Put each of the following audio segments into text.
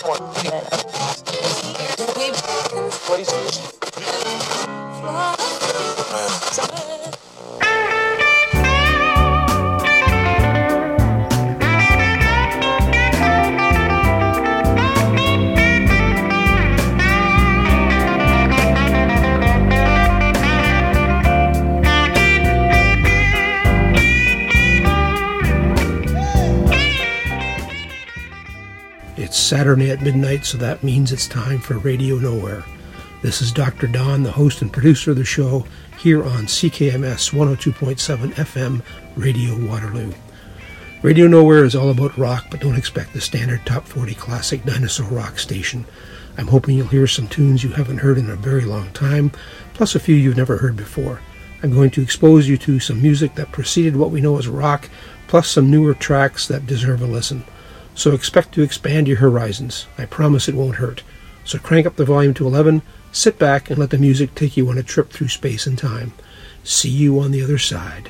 It's Saturday at midnight, so that means it's time for Radio Nowhere. This is Dr. Don, the host and producer of the show, here on CKMS 102.7 FM, Radio Waterloo. Radio Nowhere is all about rock, but don't expect the standard top 40 classic dinosaur rock station. I'm hoping you'll hear some tunes you haven't heard in a very long time, plus a few you've never heard before. I'm going to expose you to some music that preceded what we know as rock, plus some newer tracks that deserve a listen. So expect to expand your horizons. I promise it won't hurt. So crank up the volume to 11, sit back, and let the music take you on a trip through space and time. See you on the other side.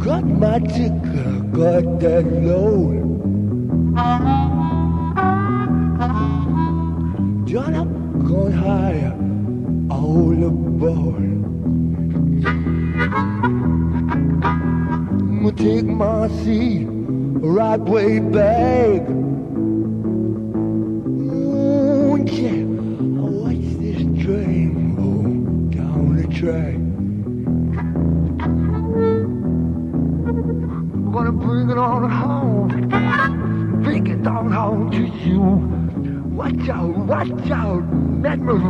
Got my ticker, got that load. John up, gone higher, all aboard. I'ma take my seat right way back. Oh yeah, watch this train roll down the track. Gonna bring it on home, bring it on home to you. Watch out, Madman.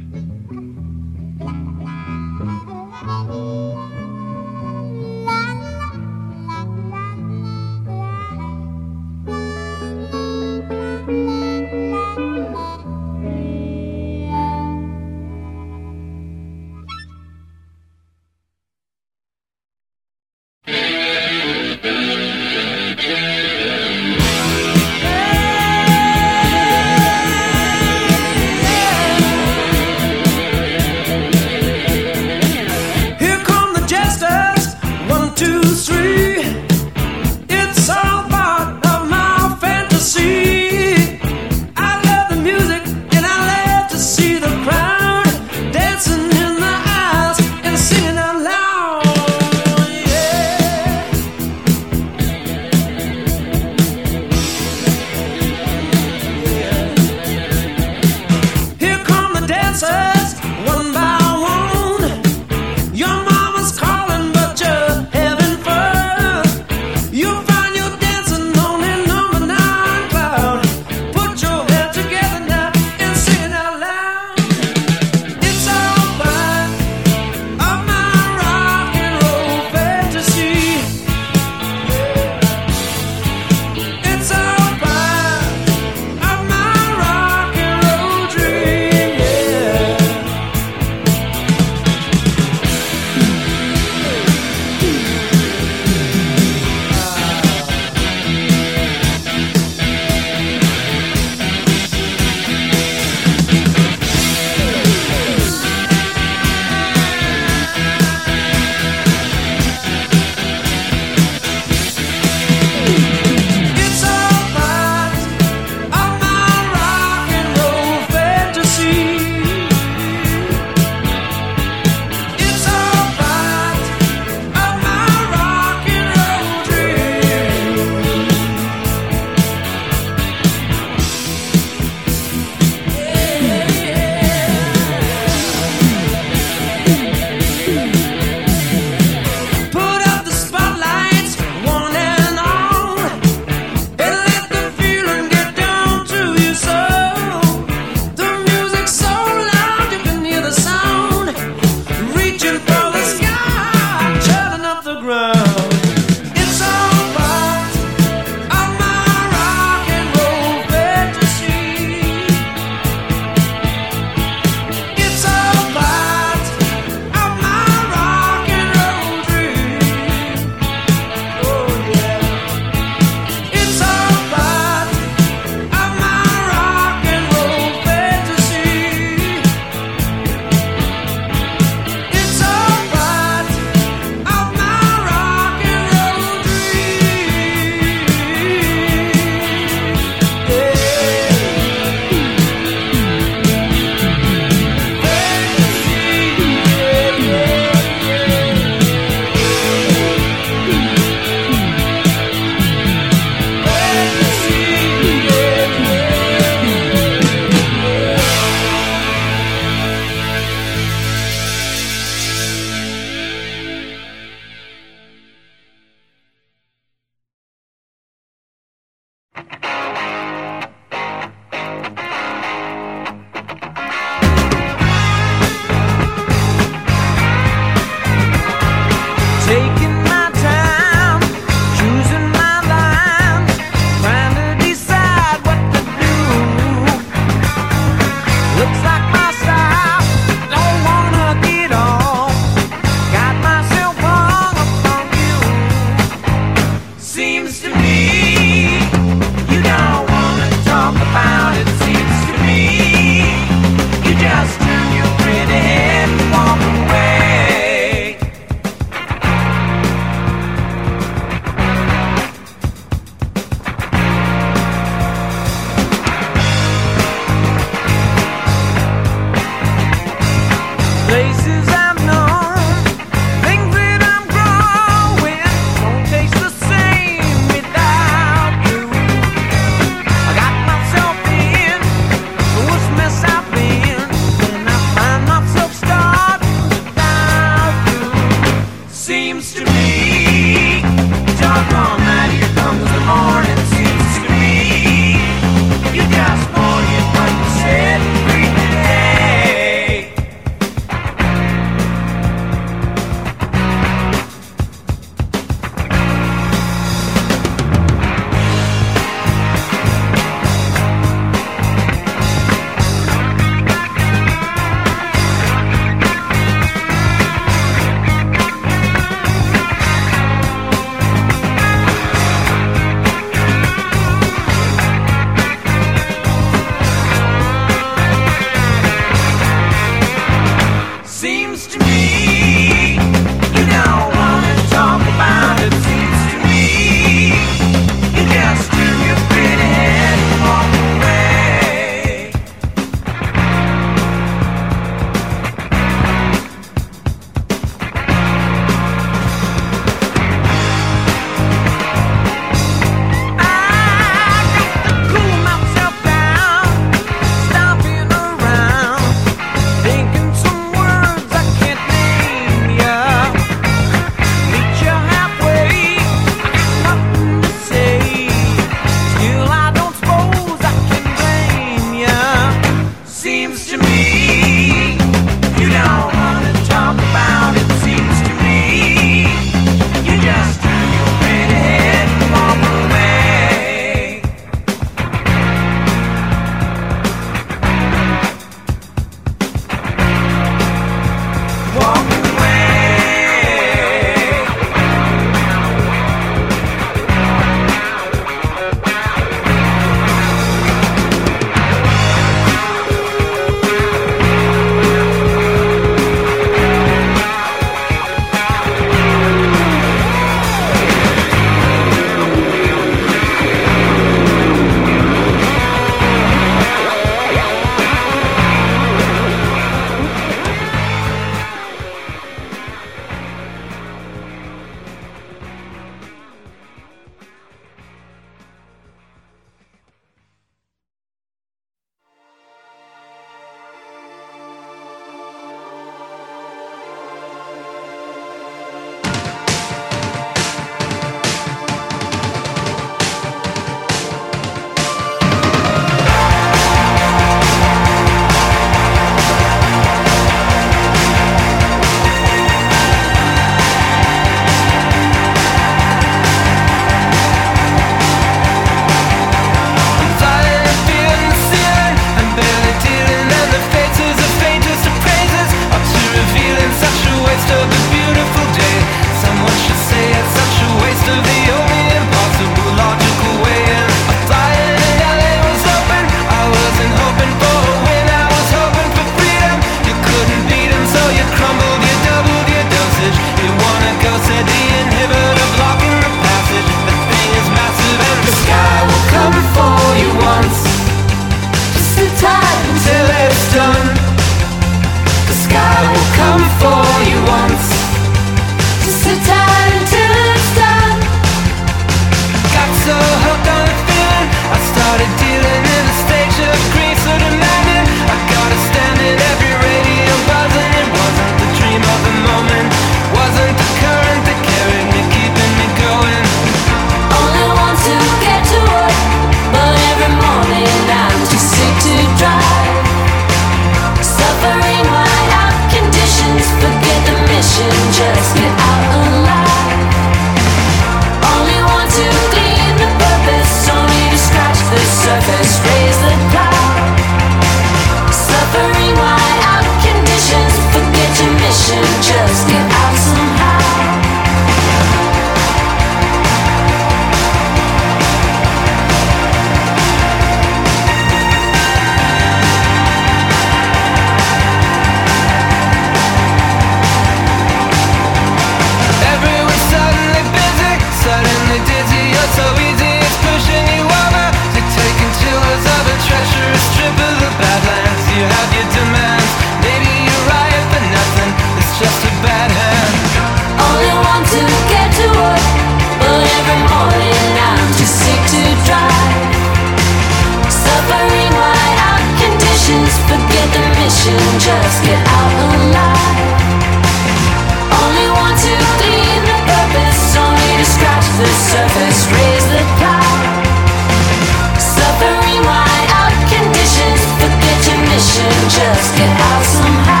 mission, just get out alive. Only 1, 2, 3, no purpose, only to scratch the surface, raise the cloud. Suffering wide out conditions, forget your mission, just get out somehow.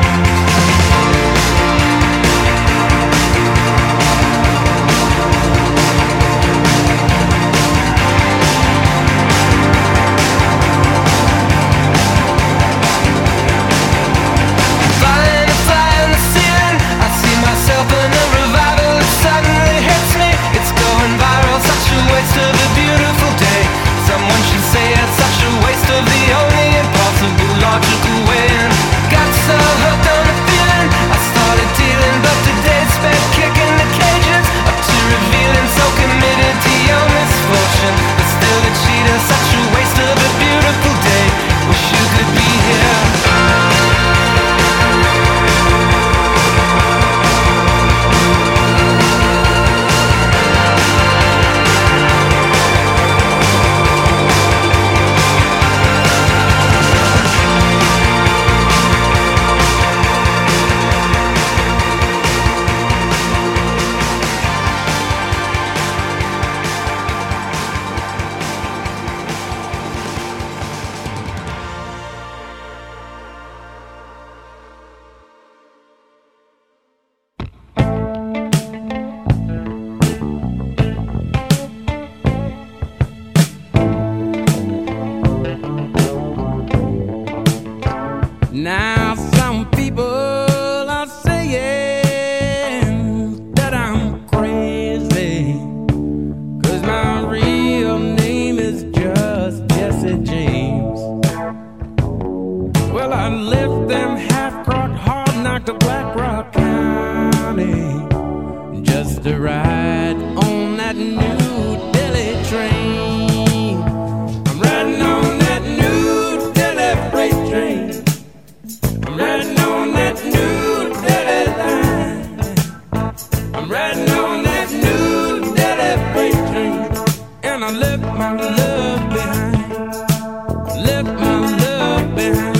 Now some people are saying that I'm crazy, 'cause my real name is just Jesse James. Well, I left them half-crocked, hard-knocked Black Rock County just to ride on that New Delhi train. I'm riding on that New Delhi freight train. I'm riding on that New Delhi line. I'm riding on that New Delhi freight train. And I left my love behind. Left my love behind.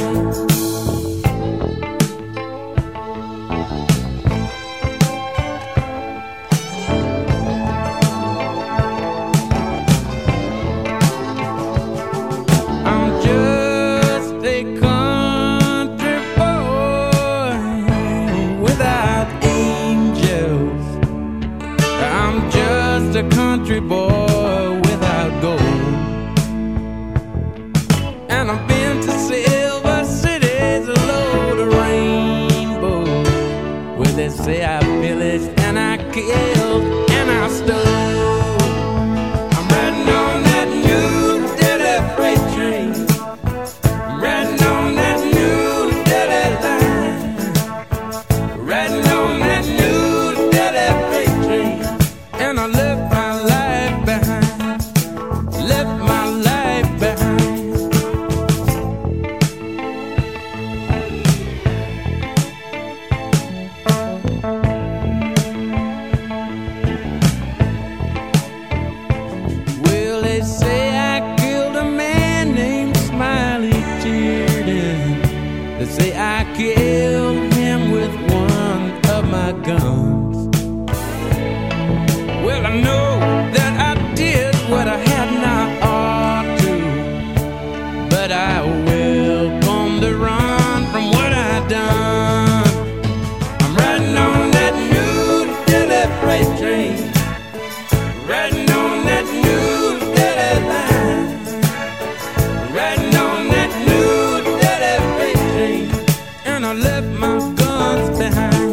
I'm just a country boy without angels. I'm just a country boy without gold. And I've been to Silver City's a load of rainbows, where they say I pillaged and I killed and I stole. I'm riding on that New Delhi freight train. I'm riding on that New Delhi line. Riding on that New Delhi freight train. And I left my life behind. Left my life behind. Well, they say I killed a man named Smiley Cheerden. They say I killed him with one of my guns. Well, I know that I did what I had not ought to, but I welcome the run from what I done. I'm riding on that New Delhi freight train. Riding on that New Delhi line. Riding on that New Delhi freight train. And I left my guns behind.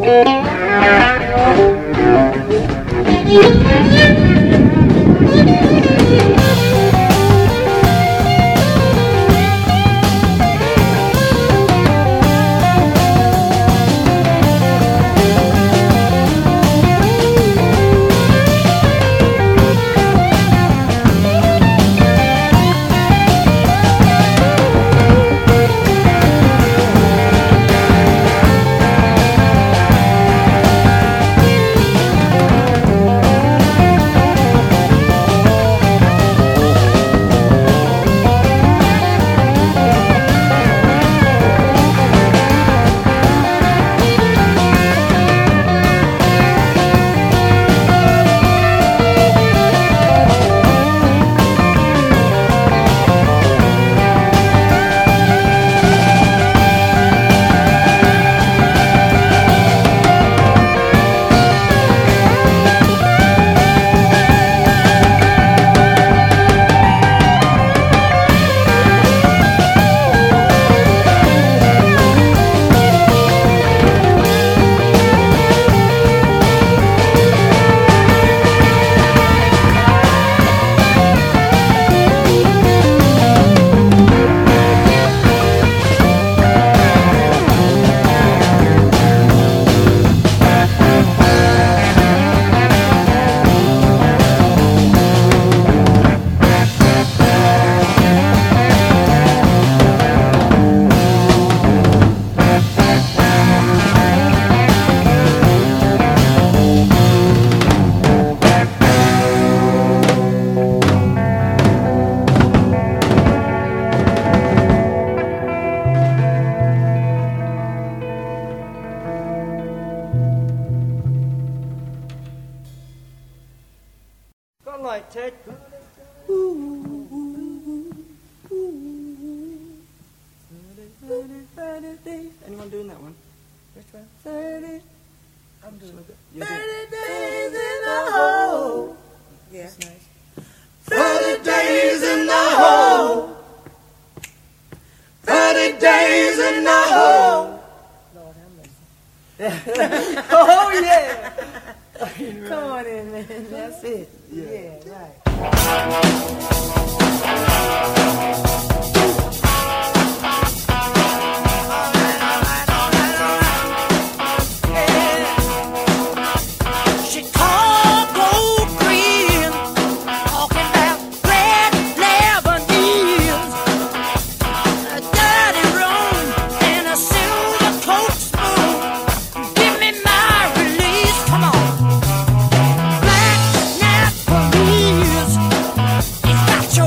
Like Ted. Anyone doing that one? Which one? 30. I'm doing it. 30 days in the hole. Yeah. That's nice. 30 days in the hole. 30 days in the hole. Lord have mercy. Oh, yeah. Come on in, man. That's it. Yeah, right. Your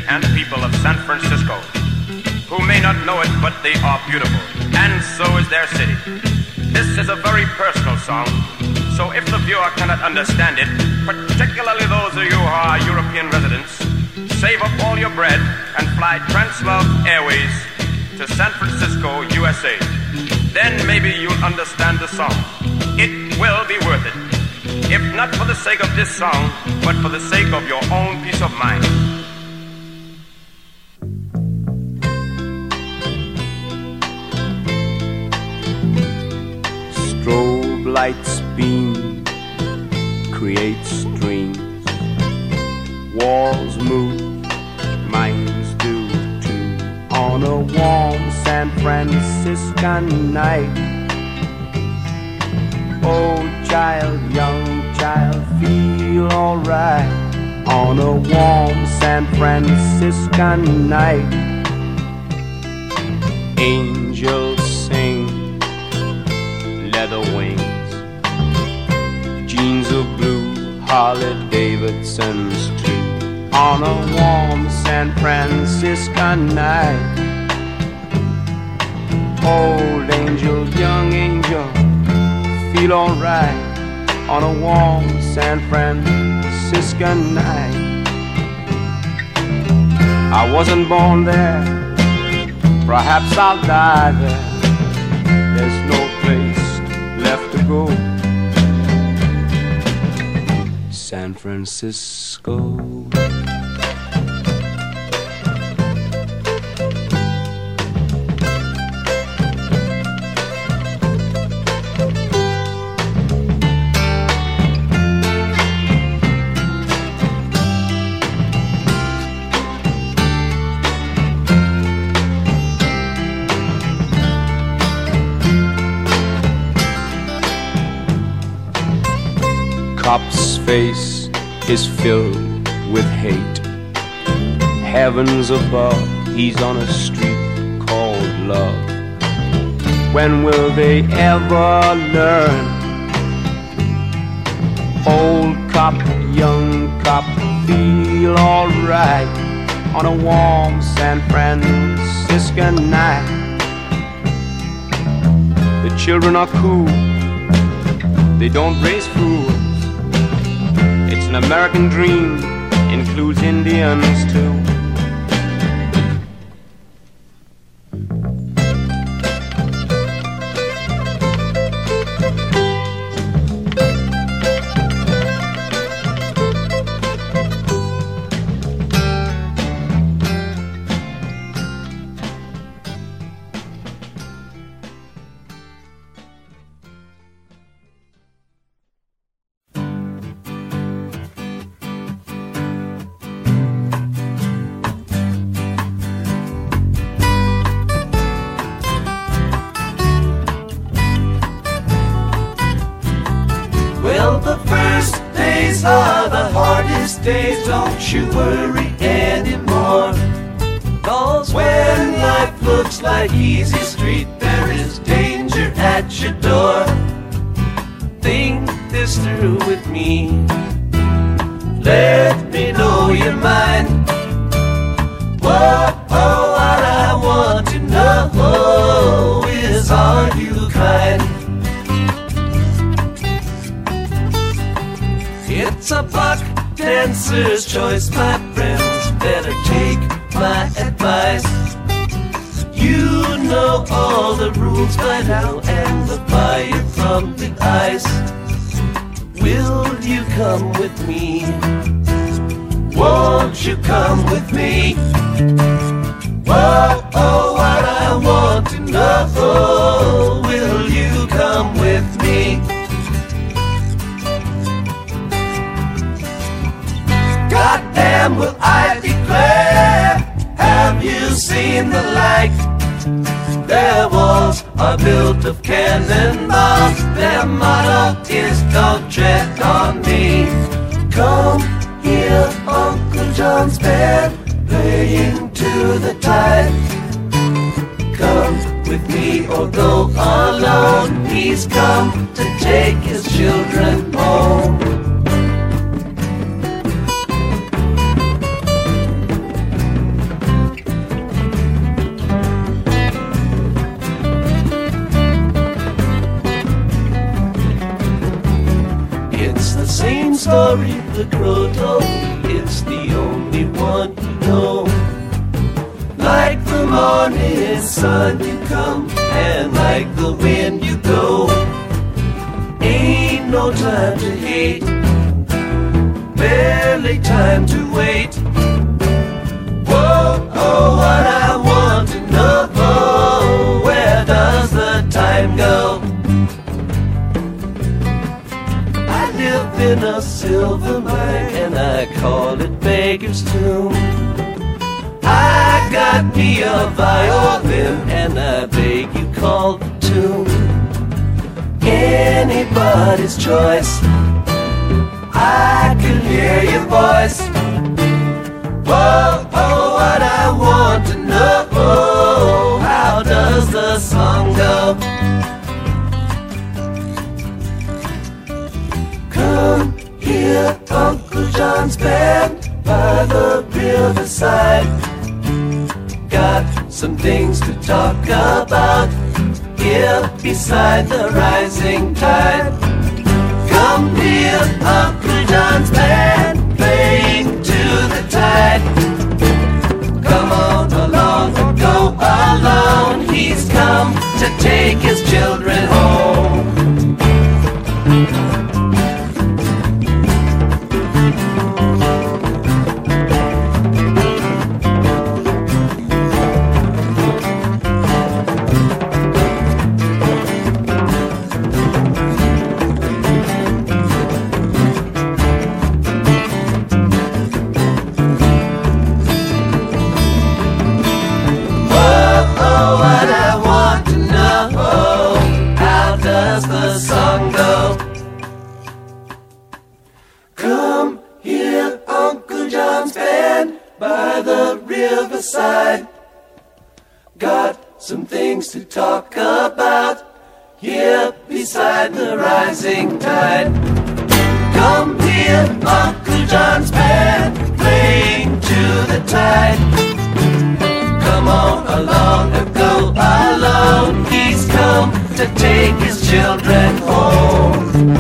and people of San Francisco, who may not know it, but they are beautiful, and so is their city. This is a very personal song, so if the viewer cannot understand it, particularly those of you who are European residents, save up all your bread and fly Translove Airways to San Francisco, USA. Then maybe you'll understand the song. It will be worth it. If not for the sake of this song, but for the sake of your own peace of mind. Strobe lights beam, create streams. Walls move, minds do too. On a warm San Franciscan night. Oh child, young child, feel alright. On a warm San Franciscan night. Angels sing, leather wings, jeans of blue, Harley Davidson's too. On a warm San Franciscan night. Old angel, young angel, feel alright. On a warm San Franciscan night. I wasn't born there, perhaps I'll die there. There's no place left to go. San Francisco. Cop's face is filled with hate. Heavens above, he's on a street called love. When will they ever learn? Old cop, young cop, feel alright. On a warm San Franciscan night. The children are cool, they don't raise fools. It's an American dream, includes Indians too. Days, don't you worry anymore. 'Cause when life looks like easy street, there is danger at your door. Think this through with me. Let me know your mind. Whoa, what I want to know is, are you kind? It's a buck dancer's choice, my friends, better take my advice. You know all the rules by now and the fire from the ice. Will you come with me? Won't you come with me? Whoa, what I want to know, will you come with me? Goddamn, will I declare, have you seen the like? Their walls are built of cannonballs, their motto is don't tread on me. Come hear Uncle John's band playing to the tide. Come with me or go alone, he's come to take his children home. story the crow told me, it's the only one you know. Like the morning sun you come, and like the wind you go. Ain't no time to hate, barely time to wait. Whoa, oh, what I want to know, where does the time go? I live in a silver mine, and I call it Beggar's Tomb. I got me a violin, and I beg you call the tune. Anybody's choice, I can hear your voice. Whoa, oh, what I want to know, how does the song go? Come here, Uncle John's band by the riverside. Got some things to talk about here beside the rising tide. Come here, Uncle John's band playing to the tide. Come on along and go alone. He's come to take his children home. Got some things to talk about here beside the rising tide. Come here, Uncle John's band playing to the tide. Come on along and go alone. He's come to take his children home.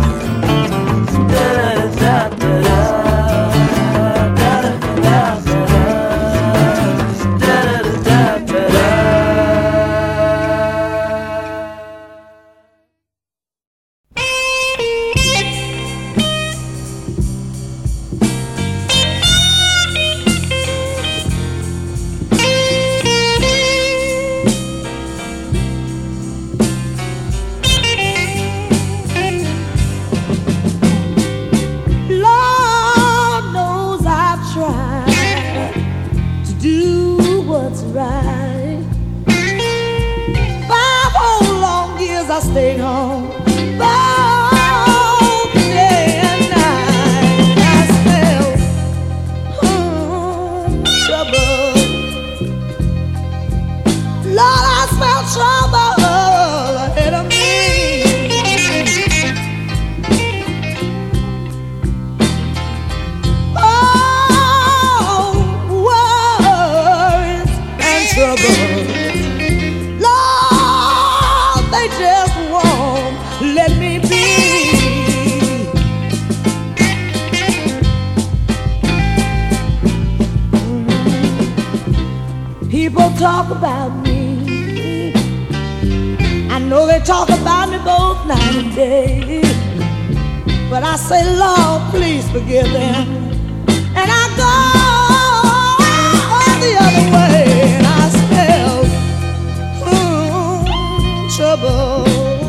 Talk about me. I know they talk about me both night and day, but I say, Lord, please forgive them. And I go the other way, and I smell trouble.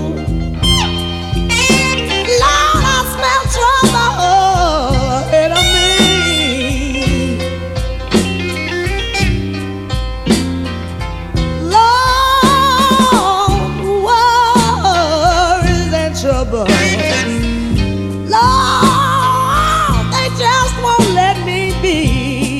Lord, I smell trouble ahead of me. Lord, they just won't let me be.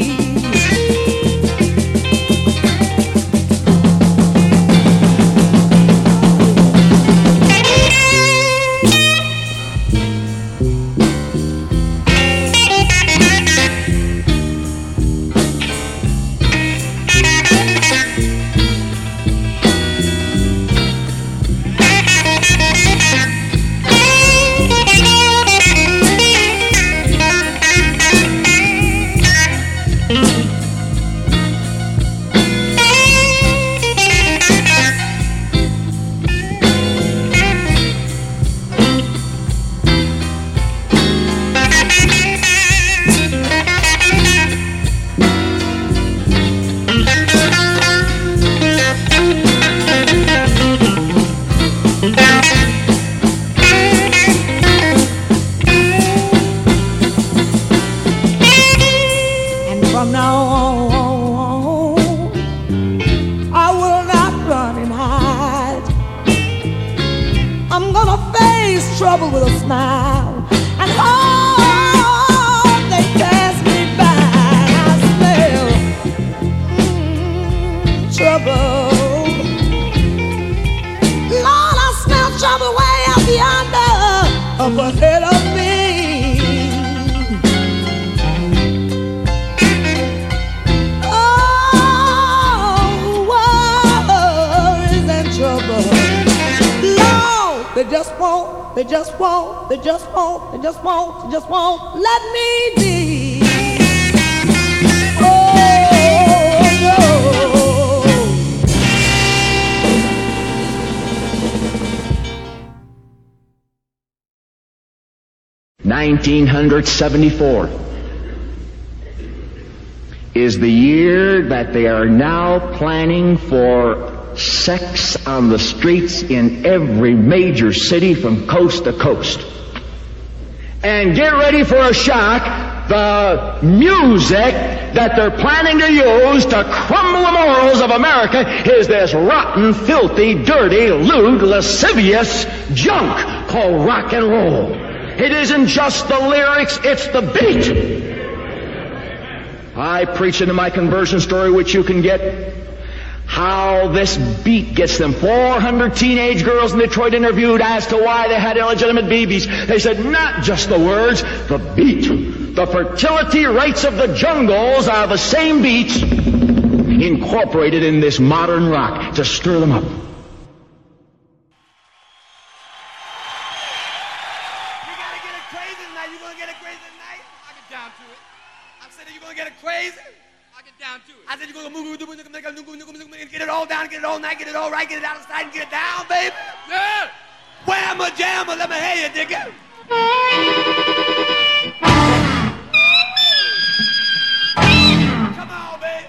trouble with a smile. And oh, they pass me by. I smell trouble. Lord, I smell trouble way up yonder, up ahead of me. They just won't, they just won't, they just won't, they just won't, they just won't let me be. Oh, no. 1974 is the year that they are now planning for sex on the streets in every major city from coast to coast. And get ready for a shock. The music that they're planning to use to crumble the morals of America is this rotten, filthy, dirty, lewd, lascivious junk called rock and roll. It isn't just the lyrics, it's the beat. I preach into my conversion story, which you can get, how this beat gets them. 400 teenage girls in Detroit interviewed as to why they had illegitimate babies. They said not just the words, the beat. The fertility rates of the jungles are the same beats incorporated in this modern rock to stir them up. You gotta get it crazy tonight. You gonna get it crazy tonight? I get down to it. I said, you gonna get it crazy? Down to it. I said you're gonna move, get it all down, get it all night, get it all right, get it outside and get it down, baby. Yeah. Whamma jamma, let me hear you, digga. Come on, baby.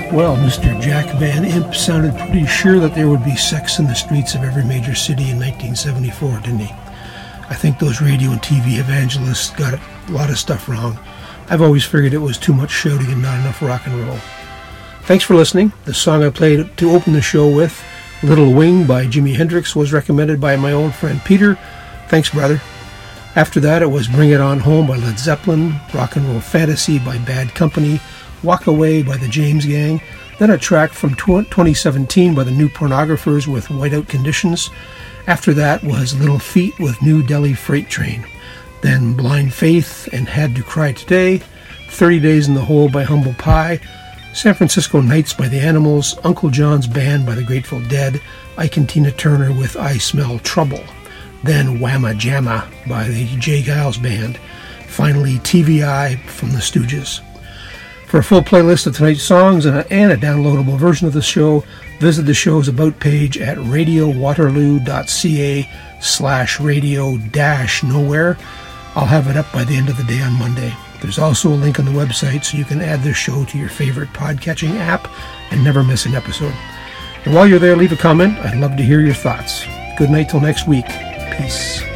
Well, Mr. Jack Van Impe sounded pretty sure that there would be sex in the streets of every major city in 1974, didn't he? I think those radio and TV evangelists got a lot of stuff wrong. I've always figured it was too much shouting and not enough rock and roll. Thanks for listening. The song I played to open the show with, Little Wing by Jimi Hendrix, was recommended by my old friend Peter. Thanks, brother. After that, it was Bring It On Home by Led Zeppelin, Rock and Roll Fantasy by Bad Company, Walk Away by the James Gang, then a track from 2017 by the New Pornographers with Whiteout Conditions. After that was Little Feat with New Delhi Freight Train. Then Blind Faith and Had to Cry Today, 30 Days in the Hole by Humble Pie, San Francisco Nights by the Animals, Uncle John's Band by the Grateful Dead, Ike and Tina Turner with I Smell Trouble. Then Whamma Jamma by the J. Giles Band. Finally, TVI from the Stooges. For a full playlist of tonight's songs and a downloadable version of the show, visit the show's About page at radiowaterloo.ca/radio-nowhere. I'll have it up by the end of the day on Monday. There's also a link on the website so you can add this show to your favorite podcatching app and never miss an episode. And while you're there, leave a comment. I'd love to hear your thoughts. Good night till next week. Peace.